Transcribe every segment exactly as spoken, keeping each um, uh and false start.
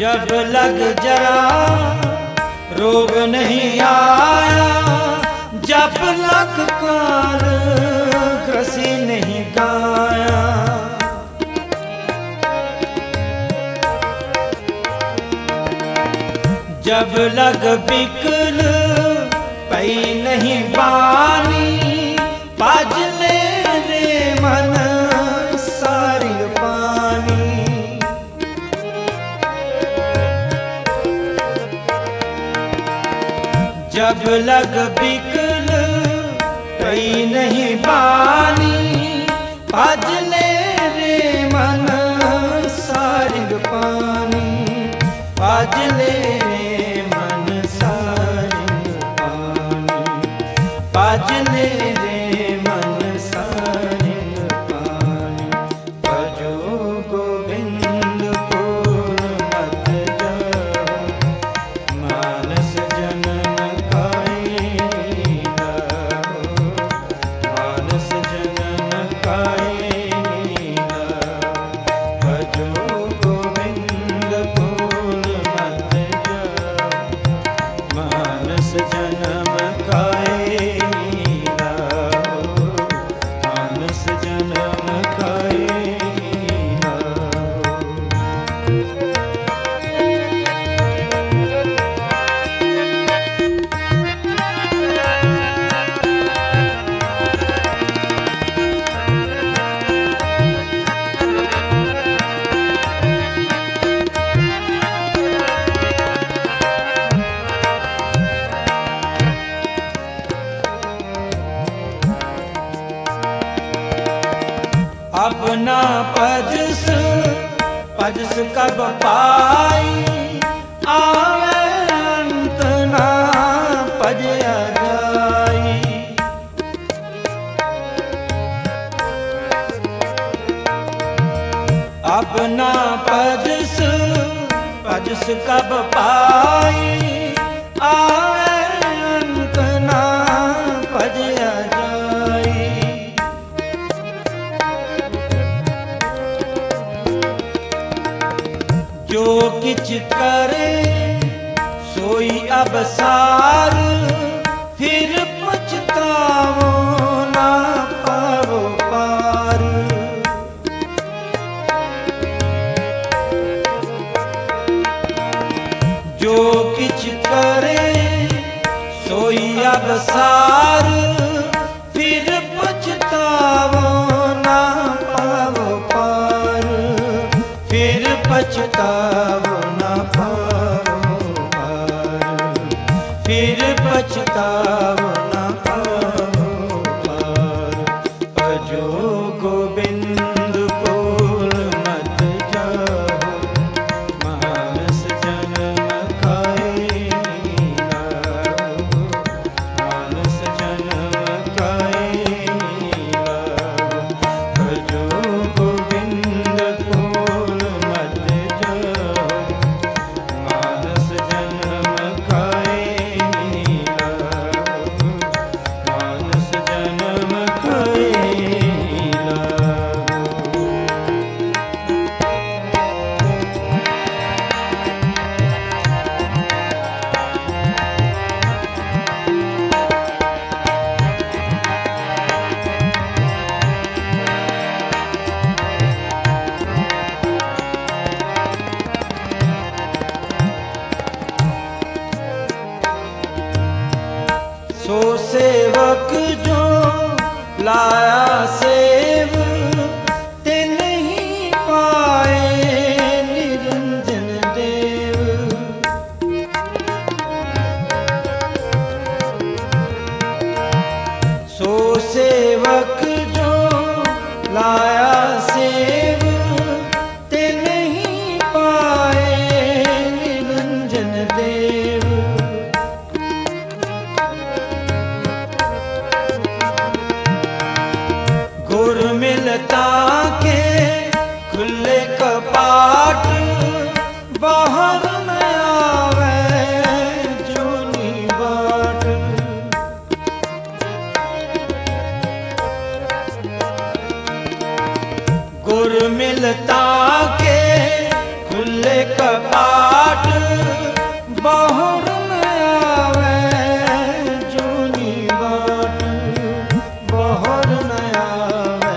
जब लग जरा रोग नहीं आया, जब लग काल ग्रसी नहीं गाया। जब लग बिकल पई नहीं बानी, पाजले रे मन सारी पानी। जब लग बिकल पई नहीं बानी, पाजले रे मन सारी पानी। पाजले रे मन सारी पानी, पाजले रे मन सारी पानी। भजो गोविंद पुर मत जाओ, मानस जनन काई लाओ। मानस जनन काई लाओ। भजो गोविंद पुर मत जाओ, मानस जनम काई लाओ। मानस जनम काई लाओ। अपना पजस पजस कब पाई, आवे अंत ना पजया जाई। अपना पजस पजस कब पाई, आवे अंत ना पजया जाई। जो किछ करे सोई अबसार, फिर पछतावो ना पावो पार। जो किछ करे सोई अबसार, फिर पछतावो ना पावो पार। फिर पछतावो ना पावो पार। फिर पछतावो ना पावो पार। भजो गोविंद पुर मत जाओ, मानस जनम काई लाओ। मानस जनम काई लाओ। भजो गोविंद पुर मत जाओ, मानस जनम काई लाओ। मानस जनम काई लाओ। सो सेवक जो लाया सेव, तिन ही पाए निरंजन देव। सो सेवक जो लाया सेव, तिन ही पाए निरंजन देव। बाट बाहर न आवे, जूनी बाट बाहर न आवे,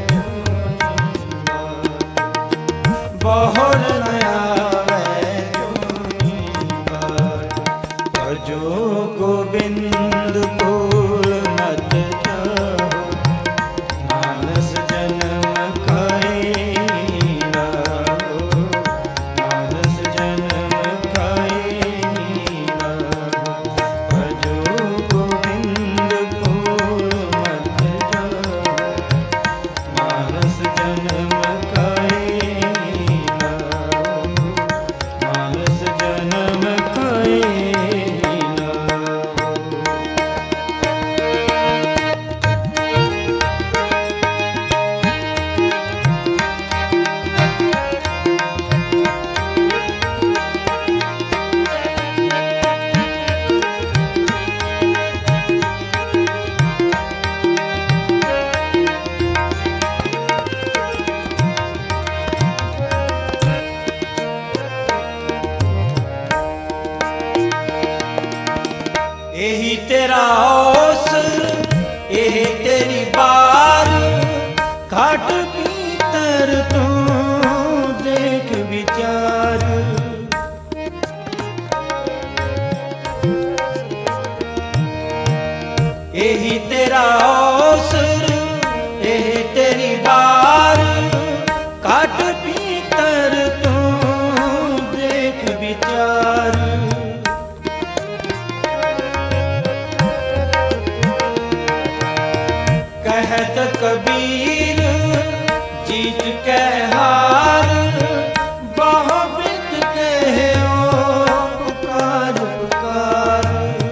बाहर न आवे जूनी बाट। भजो गोविंद फूल मत जाओ, मानस जन्म खाए लाओ, मानस जन्म खाए लाओ। भजो गोविंद फूल मत जाओ, मानस जन्म खाए लाओ, मानस जन्म खाए लाओ। यही तेरा ओस, यही तेरी बार, घाट भीतर तू देख विचार। यही तेरा ओस, यही तेरी बार, घाट भीतर तू देख विचार। कहत कबीर जीत के हार, बहुबित कहे ओ पुकार पुकार।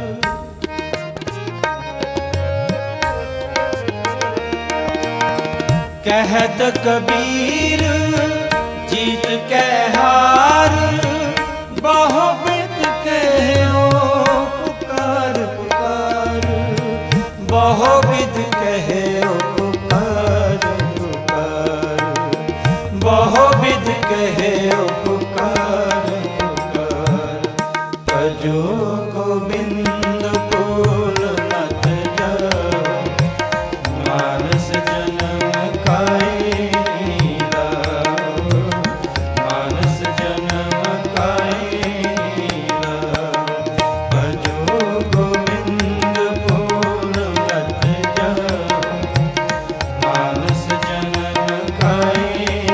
कहत कबीर जीत के हार, बहुबित कहे ओ पुकार पुकार। बहुविध कहे ओ पुकार पुकार, बहुविध कहे ओ पुकार पुकार। भजो गोविंद फूल मत जाओ, मानस जन्म खाए लाओ, मानस जन्म खाए लाओ। भजो गोविंद फूल मत जाओ, मानस जन्म खाए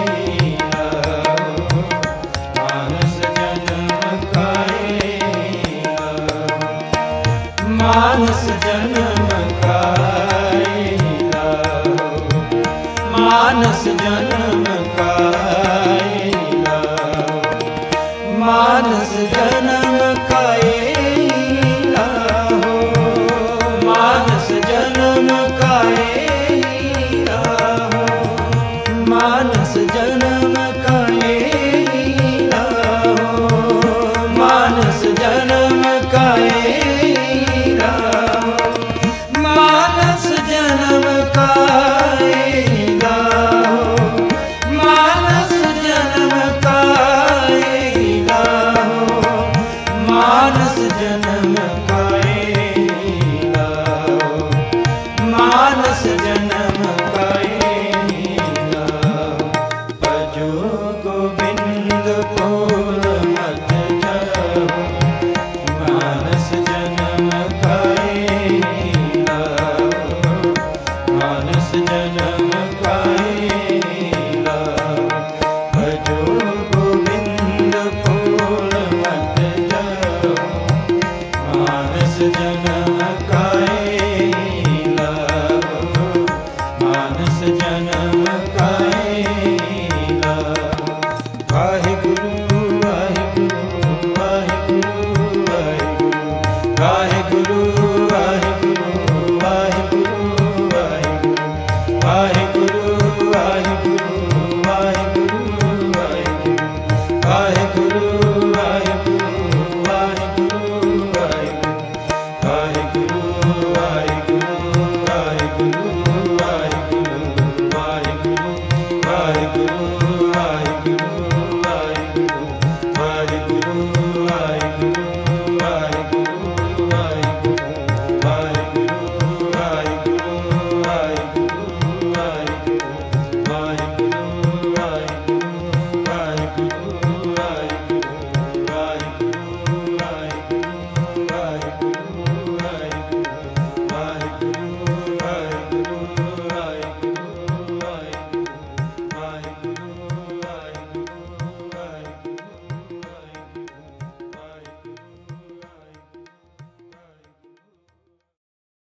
लाओ, मानस जन्म खाए लाओ, मानस जन्म खाए लाओ, मानस जन्म खाए लाओ, मानस जन्म खाए लाओ, मानस जन्म खाए लाओ, मानस जन्म खाए लाओ, मानस जन्म खाए लाओ, मानस जन्म खाए लाओ, मानस जन्म खाए लाओ, मानस जन्म खाए लाओ, मानस जन्म खाए लाओ। भजो गोविंद फूल मत जाओ, मानस जन्म खाए लाओ, मानस जन्म खाए लाओ। भजो गोविंद फूल मत जाओ, मानस जन्म खाए लाओ, मानस जन्म खाए लाओ। वाहिगुरु वाहिगुरु वाहिगुरु